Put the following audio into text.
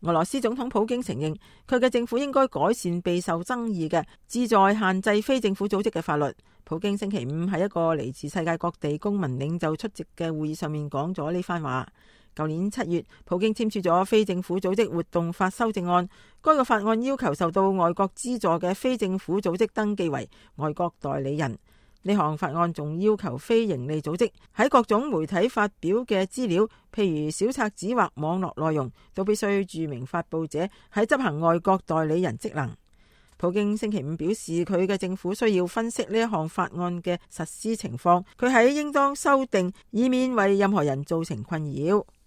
俄羅斯總統普京承認，佢嘅政府應該改善備受爭議嘅旨在限制非政府組織嘅法律。普京星期五喺一個嚟自世界各地公民領袖出席嘅會議上面講咗呢番話。舊年7月，普京簽署咗非政府組織活動法修正案，該個法案要求受到外國資助嘅非政府組織登記為外國代理人。呢項法案仲要求非營利組織喺各種媒體發表嘅資料，譬如小冊子或網絡內容，都必須註明發佈者喺執行外國代理人職能。普京星期五表示，佢嘅政府需要分析呢一項法案嘅實施情況，佢喺應當修訂，以免為任何人造成困擾。